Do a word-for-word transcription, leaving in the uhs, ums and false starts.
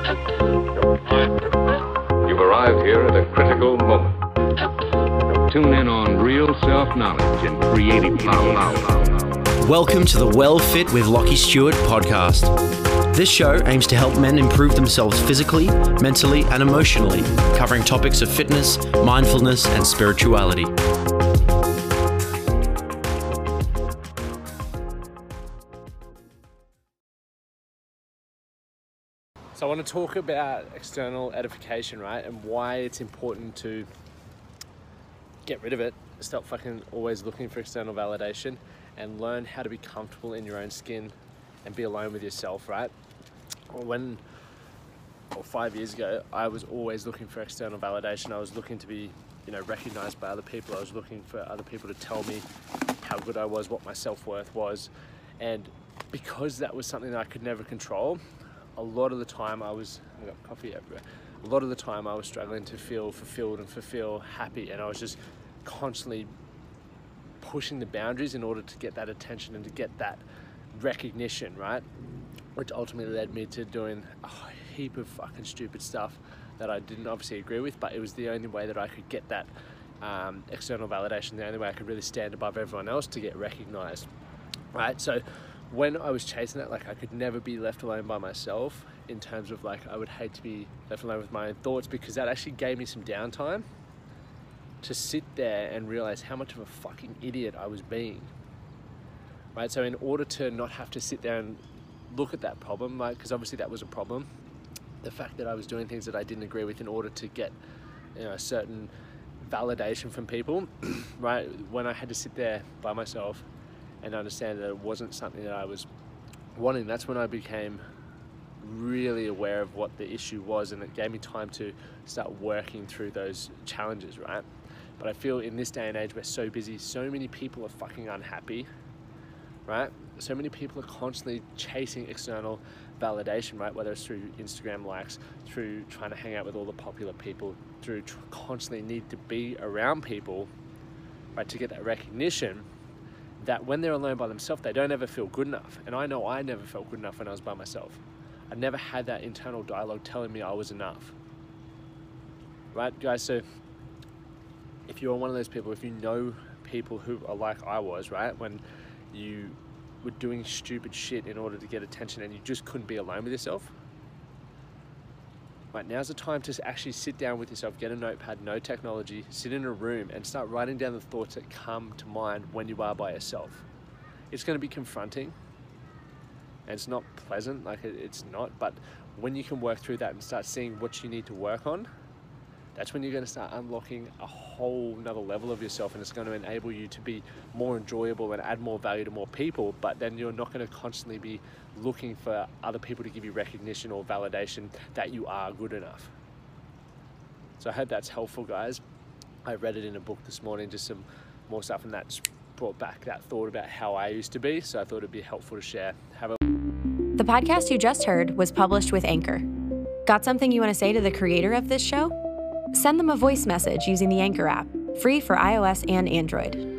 You've arrived here at a critical moment. Tune in on real self-knowledge and creative power. Welcome to the Well Fit with Lockie Stewart podcast. This show aims to help men improve themselves physically, mentally, and emotionally, covering topics of fitness, mindfulness, and spirituality. So I want to talk about external edification, right? And why it's important to get rid of it. Stop fucking always looking for external validation and learn how to be comfortable in your own skin and be alone with yourself, right? When, or five years ago, I was always looking for external validation. I was looking to be, you know, recognized by other people. I was looking for other people to tell me how good I was, what my self-worth was. And because that was something that I could never control, a lot of the time I was, I got coffee everywhere. A lot of the time I was struggling to feel fulfilled and fulfill happy. And I was just constantly pushing the boundaries in order to get that attention and to get that recognition, right? Which ultimately led me to doing a heap of fucking stupid stuff that I didn't obviously agree with, but it was the only way that I could get that um, external validation, the only way I could really stand above everyone else to get recognized, right? So when I was chasing that, like I could never be left alone by myself in terms of like, I would hate to be left alone with my own thoughts, because that actually gave me some downtime to sit there and realize how much of a fucking idiot I was being, right? So in order to not have to sit there and look at that problem, like, because obviously that was a problem, the fact that I was doing things that I didn't agree with in order to get, you know, a certain validation from people, right? When I had to sit there by myself and understand that it wasn't something that I was wanting, that's when I became really aware of what the issue was, and it gave me time to start working through those challenges, right? But I feel in this day and age, we're so busy, so many people are fucking unhappy, right? So many people are constantly chasing external validation, right? Whether it's through Instagram likes, through trying to hang out with all the popular people, through tr- constantly need to be around people, right, to get that recognition, that when they're alone by themselves, they don't ever feel good enough. And I know I never felt good enough when I was by myself. I never had that internal dialogue telling me I was enough, right, guys? So if you're one of those people, if you know people who are like I was, right, when you were doing stupid shit in order to get attention and you just couldn't be alone with yourself, right, now's the time to actually sit down with yourself, get a notepad, no technology, sit in a room and start writing down the thoughts that come to mind when you are by yourself. It's going to be confronting and it's not pleasant, like it, it's not, but when you can work through that and start seeing what you need to work on, that's when you're going to start unlocking a whole nother level of yourself, and it's going to enable you to be more enjoyable and add more value to more people. But then you're not going to constantly be looking for other people to give you recognition or validation that you are good enough. So I hope that's helpful, guys. I read it in a book this morning, just some more stuff, and that just brought back that thought about how I used to be. So I thought it'd be helpful to share. Have a The podcast you just heard was published with Anchor. Got something you want to say to the creator of this show? Send them a voice message using the Anchor app, free for iOS and Android.